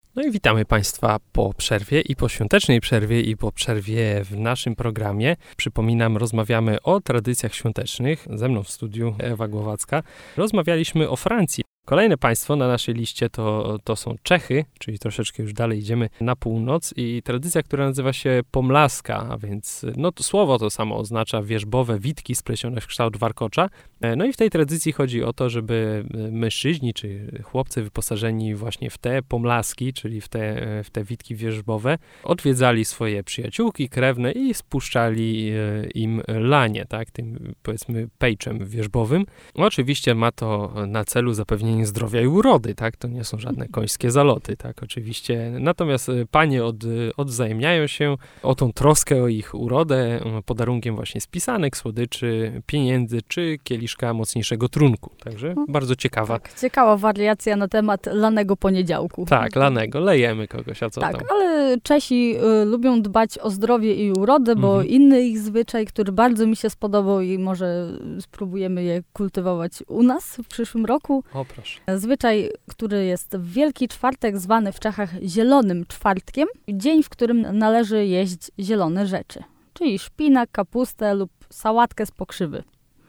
No i witamy Państwa po przerwie i po świątecznej przerwie i po przerwie w naszym programie. Przypominam, rozmawiamy o tradycjach świątecznych. Ze mną w studiu Ewa Głowacka. Rozmawialiśmy o Francji. Kolejne państwo na naszej liście to są Czechy, czyli troszeczkę już dalej idziemy na północ i tradycja, która nazywa się pomlaska, a więc to słowo to samo oznacza wierzbowe witki splecione w kształt warkocza. No i w tej tradycji chodzi o to, żeby mężczyźni czy chłopcy wyposażeni właśnie w te pomlaski, czyli w te witki wierzbowe, odwiedzali swoje przyjaciółki krewne i spuszczali im lanie, tak, tym powiedzmy pejczem wierzbowym. Oczywiście ma to na celu zapewnienie zdrowia i urody, tak, to nie są żadne końskie zaloty, tak, oczywiście. Natomiast panie odwzajemniają się o tą troskę o ich urodę podarunkiem właśnie spisanek, słodyczy, pieniędzy czy kieliszka mocniejszego trunku. Także bardzo ciekawa. Tak, ciekawa wariacja na temat lanego poniedziałku. Tak, lanego, lejemy kogoś, a co tam? Tak, ale Czesi lubią dbać o zdrowie i urodę, bo inny ich zwyczaj, który bardzo mi się spodobał i może spróbujemy je kultywować u nas w przyszłym roku. O, proszę. Zwyczaj, który jest w Wielki Czwartek, zwany w Czechach Zielonym Czwartkiem, dzień, w którym należy jeść zielone rzeczy, czyli szpinak, kapustę lub sałatkę z pokrzywy.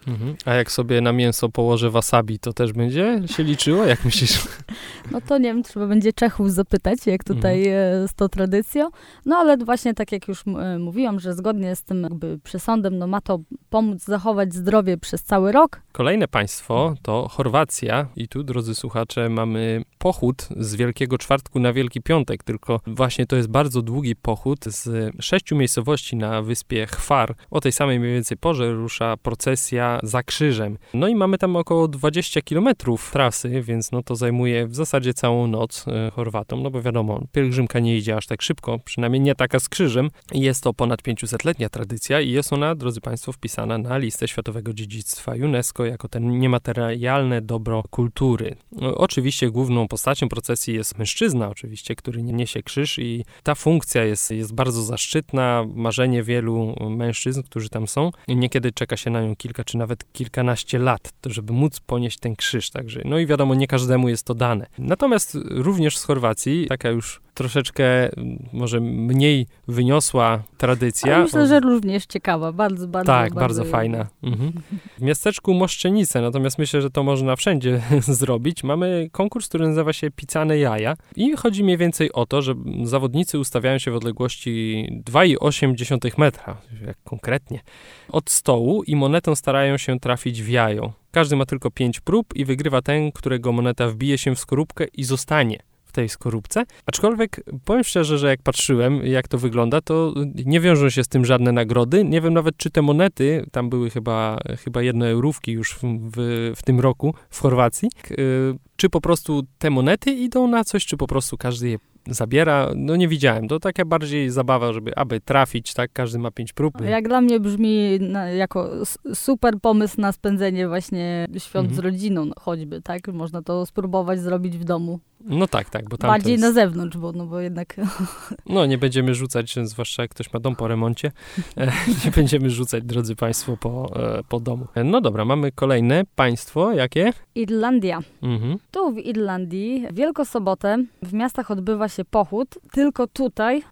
A jak sobie na mięso położę wasabi, to też będzie się liczyło? Jak myślisz? No to nie wiem, trzeba będzie Czechów zapytać, jak tutaj z tą tradycją. No ale właśnie tak jak już mówiłam, że zgodnie z tym jakby przesądem, ma to pomóc zachować zdrowie przez cały rok. Kolejne państwo to Chorwacja i tu, drodzy słuchacze, mamy pochód z Wielkiego Czwartku na Wielki Piątek, tylko właśnie to jest bardzo długi pochód z 6 miejscowości na wyspie Hvar. O tej samej mniej więcej porze rusza procesja za krzyżem. No i mamy tam około 20 kilometrów trasy, więc to zajmuje w zasadzie całą noc Chorwatom, bo wiadomo, pielgrzymka nie idzie aż tak szybko, przynajmniej nie taka z krzyżem. Jest to ponad 500-letnia tradycja i jest ona, drodzy państwo, wpisana na listę Światowego Dziedzictwa UNESCO jako ten niematerialne dobro kultury. Oczywiście główną postacią procesji jest mężczyzna, oczywiście, który niesie krzyż i ta funkcja jest bardzo zaszczytna, marzenie wielu mężczyzn, którzy tam są. Niekiedy czeka się na nią kilka czy nawet kilkanaście lat, żeby móc ponieść ten krzyż. Także, i wiadomo, nie każdemu jest to dane. Natomiast również z Chorwacji, taka już troszeczkę może mniej wyniosła tradycja. Ale myślę, że również ciekawa, bardzo. Tak, bardzo fajna. W miasteczku Moszczenice, natomiast myślę, że to można wszędzie zrobić. Mamy konkurs, który nazywa się Picane Jaja i chodzi mniej więcej o to, że zawodnicy ustawiają się w odległości 2,8 metra, jak konkretnie, od stołu i monetą starają się trafić w jajo. Każdy ma tylko 5 prób i wygrywa ten, którego moneta wbije się w skorupkę i zostanie w tej skorupce. Aczkolwiek powiem szczerze, że jak patrzyłem, jak to wygląda, to nie wiążą się z tym żadne nagrody. Nie wiem nawet, czy te monety, tam były chyba 1 eurówki już w tym roku w Chorwacji, czy po prostu te monety idą na coś, czy po prostu każdy je zabiera, nie widziałem. To taka bardziej zabawa, aby trafić, tak? Każdy ma 5 prób. Jak dla mnie brzmi jako super pomysł na spędzenie właśnie świąt z rodziną, choćby, tak? Można to spróbować zrobić w domu. No tak, bo tam bardziej na zewnątrz, bo jednak... nie będziemy rzucać, zwłaszcza jak ktoś ma dom po remoncie, nie będziemy rzucać, drodzy państwo, po domu. No dobra, mamy kolejne państwo. Jakie? Irlandia. Tu w Irlandii w Wielką Sobotę w miastach odbywa się pochód, tylko tutaj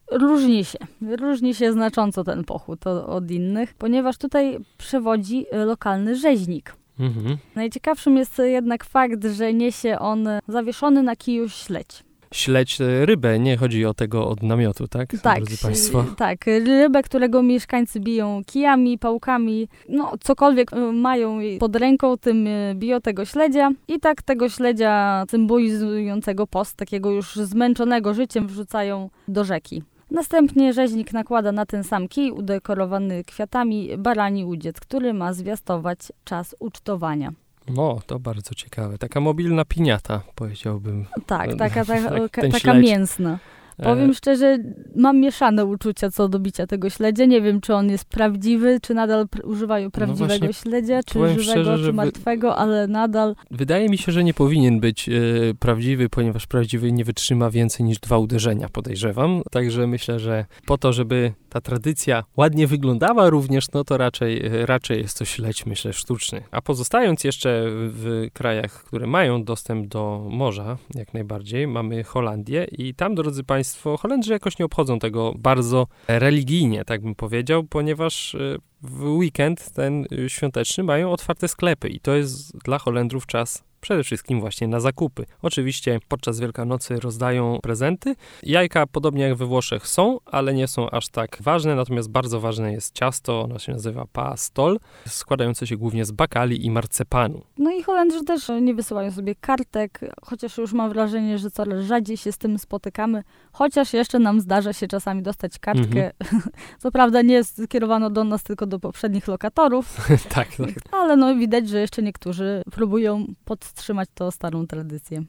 różni się znacząco ten pochód od innych, ponieważ tutaj przewodzi lokalny rzeźnik. Najciekawszym jest jednak fakt, że niesie on zawieszony na kiju śledź. Śledź rybę, nie chodzi o tego od namiotu, tak? Tak, drodzy państwo? Tak, rybę, którego mieszkańcy biją kijami, pałkami, cokolwiek mają pod ręką, tym biją tego śledzia i tak tego śledzia symbolizującego post, takiego już zmęczonego życiem, wrzucają do rzeki. Następnie rzeźnik nakłada na ten sam kij udekorowany kwiatami barani udziec, który ma zwiastować czas ucztowania. To bardzo ciekawe. Taka mobilna piniata, powiedziałbym. Tak, taka mięsna. Powiem szczerze, mam mieszane uczucia co do bicia tego śledzia. Nie wiem, czy on jest prawdziwy, czy nadal używają prawdziwego śledzia, czy żywego, szczerze, czy martwego, ale nadal... Wydaje mi się, że nie powinien być prawdziwy, ponieważ prawdziwy nie wytrzyma więcej niż 2 uderzenia, podejrzewam. Także myślę, że po to, żeby ta tradycja ładnie wyglądała również, no to raczej jest to śledź, myślę, sztuczny. A pozostając jeszcze w krajach, które mają dostęp do morza, jak najbardziej, mamy Holandię i tam, drodzy Państwo, Holendrzy jakoś nie obchodzą tego bardzo religijnie, tak bym powiedział, ponieważ w weekend ten świąteczny mają otwarte sklepy i to jest dla Holendrów czas przede wszystkim właśnie na zakupy. Oczywiście podczas Wielkanocy rozdają prezenty. Jajka, podobnie jak we Włoszech, są, ale nie są aż tak ważne, natomiast bardzo ważne jest ciasto, ono się nazywa pastol, składające się głównie z bakali i marcepanu. No i Holendrzy też nie wysyłają sobie kartek, chociaż już mam wrażenie, że coraz rzadziej się z tym spotykamy, chociaż jeszcze nam zdarza się czasami dostać kartkę. Co prawda nie jest skierowana do nas, tylko do poprzednich lokatorów. Tak. Ale no widać, że jeszcze niektórzy próbują podtrzymać tą starą tradycję.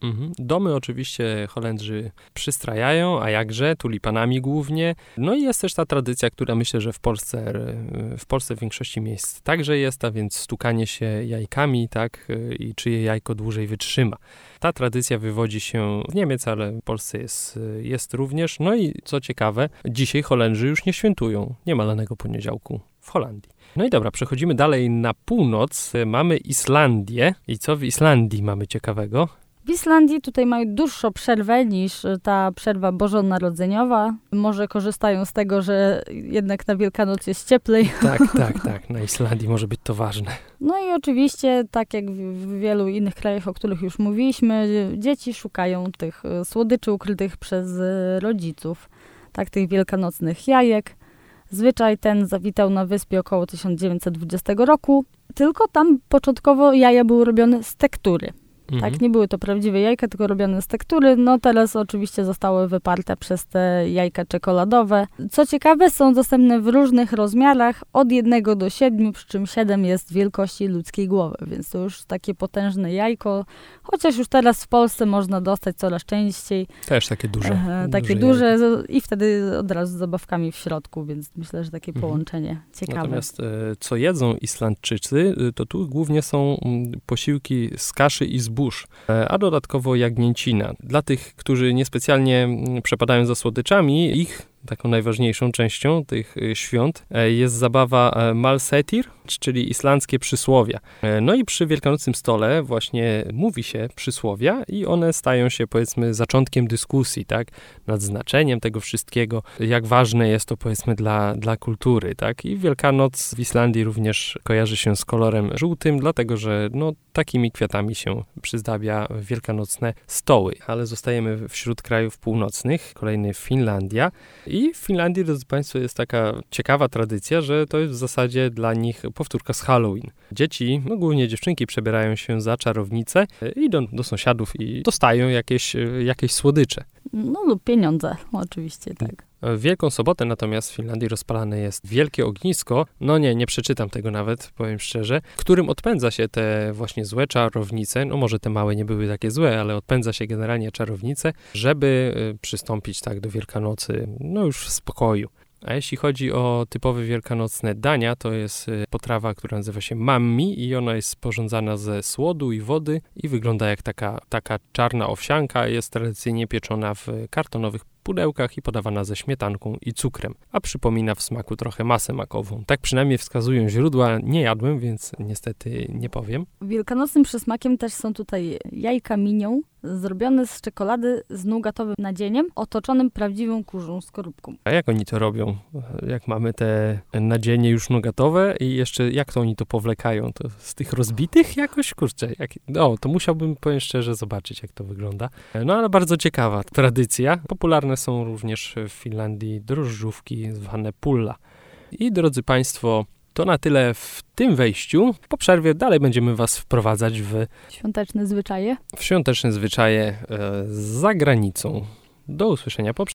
Domy oczywiście Holendrzy przystrajają, a jakże, tulipanami głównie. No i jest też ta tradycja, która myślę, że w Polsce w większości miejsc także jest, a więc stukanie się jajkami, tak, i czyje jajko dłużej wytrzyma. Ta tradycja wywodzi się z Niemiec, ale w Polsce jest również. No i co ciekawe, dzisiaj Holendrzy już nie świętują niemalanego poniedziałku w Holandii. No i dobra, przechodzimy dalej na północ. Mamy Islandię. I co w Islandii mamy ciekawego? W Islandii tutaj mają dłuższą przerwę niż ta przerwa bożonarodzeniowa. Może korzystają z tego, że jednak na Wielkanoc jest cieplej. Tak. Na Islandii może być to ważne. No i oczywiście, tak jak w wielu innych krajach, o których już mówiliśmy, dzieci szukają tych słodyczy ukrytych przez rodziców, tak, tych wielkanocnych jajek. Zwyczaj ten zawitał na wyspie około 1920 roku, tylko tam początkowo jaja były robione z tektury. Tak, nie były to prawdziwe jajka, tylko robione z tektury. No teraz oczywiście zostały wyparte przez te jajka czekoladowe. Co ciekawe, są dostępne w różnych rozmiarach, od 1 do 7, przy czym 7 jest wielkości ludzkiej głowy, więc to już takie potężne jajko, chociaż już teraz w Polsce można dostać coraz częściej. Też takie duże. Takie duże i wtedy od razu z zabawkami w środku, więc myślę, że takie połączenie ciekawe. Natomiast co jedzą Islandczycy, to tu głównie są posiłki z kaszy i zbóż, a dodatkowo jagnięcina. Dla tych, którzy niespecjalnie przepadają za słodyczami, ich taką najważniejszą częścią tych świąt jest zabawa Malsetir, czyli islandzkie przysłowia. No i przy wielkanocnym stole właśnie mówi się przysłowia i one stają się, powiedzmy, zaczątkiem dyskusji, tak, nad znaczeniem tego wszystkiego, jak ważne jest to, powiedzmy, dla kultury, tak. I Wielkanoc w Islandii również kojarzy się z kolorem żółtym, dlatego, że no, takimi kwiatami się przyzdabia wielkanocne stoły. Ale zostajemy wśród krajów północnych, kolejny Finlandia. I w Finlandii, drodzy Państwo, jest taka ciekawa tradycja, że to jest w zasadzie dla nich powtórka z Halloween. Dzieci, no głównie dziewczynki, przebierają się za czarownice, idą do sąsiadów i dostają jakieś słodycze. No lub pieniądze, oczywiście, tak. W Wielką Sobotę natomiast w Finlandii rozpalane jest wielkie ognisko, no nie przeczytam tego nawet, powiem szczerze, którym odpędza się te właśnie złe czarownice, no może te małe nie były takie złe, ale odpędza się generalnie czarownice, żeby przystąpić tak do Wielkanocy, no już w spokoju. A jeśli chodzi o typowe wielkanocne dania, to jest potrawa, która nazywa się mammi i ona jest sporządzana ze słodu i wody i wygląda jak taka czarna owsianka, jest tradycyjnie pieczona w kartonowych pudełkach i podawana ze śmietanką i cukrem, a przypomina w smaku trochę masę makową. Tak przynajmniej wskazują źródła, nie jadłem, więc niestety nie powiem. Wielkanocnym przysmakiem też są tutaj jajka minią, zrobione z czekolady z nougatowym nadzieniem, otoczonym prawdziwą kurzą skorupką. A jak oni to robią? Jak mamy te nadzienie już nougatowe i jeszcze jak to oni to powlekają? To z tych rozbitych jakoś? Kurczę, to musiałbym, powiem szczerze, zobaczyć, jak to wygląda. No ale bardzo ciekawa tradycja. Popularne są również w Finlandii drożdżówki zwane pulla. I drodzy Państwo, to na tyle w tym wejściu. Po przerwie dalej będziemy Was wprowadzać w świąteczne zwyczaje. Za granicą. Do usłyszenia po przerwie.